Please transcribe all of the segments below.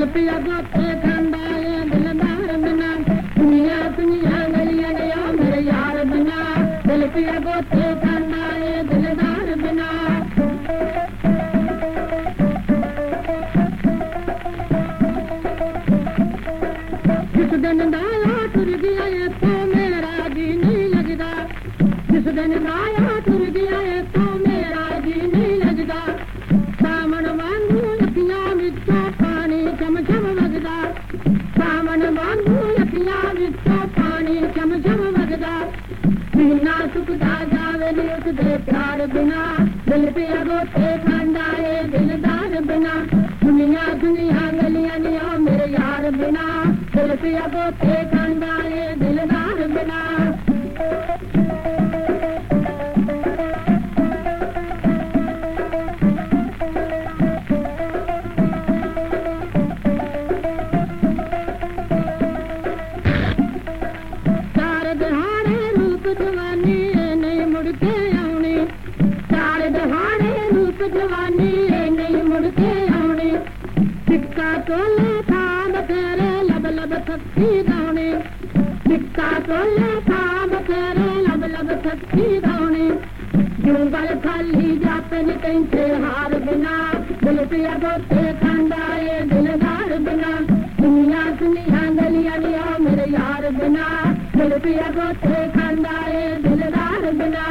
दिल पिया गोते खांदा ये दिलदार बिना दुनिया दुनिया गलियां गया मेरे यार बिना दिल पिया गोते खांदा ये दिलदार बिना जिस दिन दाया टुर गया ये तो मेरा जी नहीं लगदा जिस दिन दाया टुर गया ये तो मेरा जी नहीं लगदा सामन वांगू अखियां विचों पानी चम चम वगदा सामन वांगू अखियां विचों पानी चम चम वगदा सीना सुकदा जावे नी उसदे प्यार बिना दिल पिया गोते खांदा ये दिलदार बिना दुनिया दुनिया गलियां नी ओ मेरे यार बिना दिल पिया गोते खांदा ये दिलदार बिना सारे दहाड़े रूप जवानी नहीं मुड़ के आउनी सारे दहाड़े रूप जवानी नहीं मुड़ के आउनी सिक्का तोले खाब तेरे लब लब थकी दाने सिक्का तोले खाब तेरे लब लब थकी दाने जूंगल खाली जापन कैसे हार बिना दिल पिया गोते खांदा ये दिलदार बिना दुनिया दुनिया गलियां लिया मेरे यार बिना दिल पिया गोते खांदा ये दिलदार बिना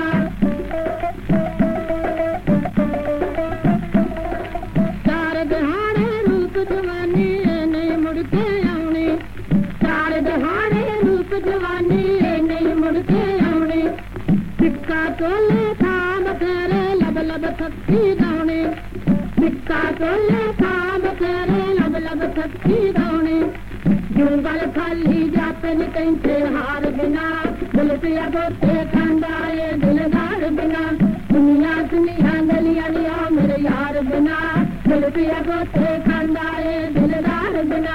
सारे दहाड़े रूप जवानी नहीं मुड़ के आउनी सारे दहाड़े रूप जवानी नहीं मुड़ के आउनी सिक्का तोले खाब तेरे लब लब थकी दाने सिक्का तोले खाब तेरे लब लब थकी दाने जूंगल खाली जापन कैसे हार बिना दिल पिया गोते खांदा ये दिलदार बिना दुनिया दुनिया गलियां लिया मेरे यार बिना दिल पिया गोते खांदा ये दिलदार बिना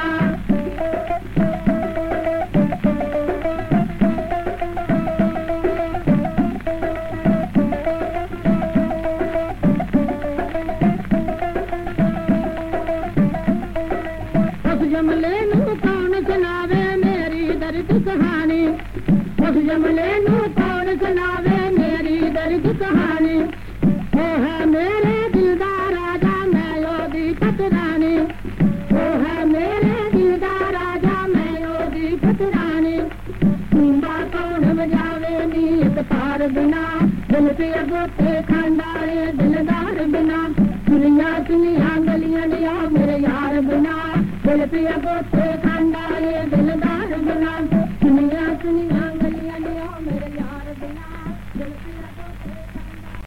उस जमले नू कौन सुनावे मेरी दर्द कहानी उस जमले नू कौन सुनावे मेरी दर्द कहानी वो है मेरे दिलदार राजा मैं योगी पतरानी वो है मेरे दिलदार राजा मैं योगी पतरानी तुम्बा कौन बजावे नी एक तार बिना दिल पिया गोते खांदा ये दिलदार बिना दुनिया दुनिया गलियां लिया मेरे यार बिना दिल पिया गोते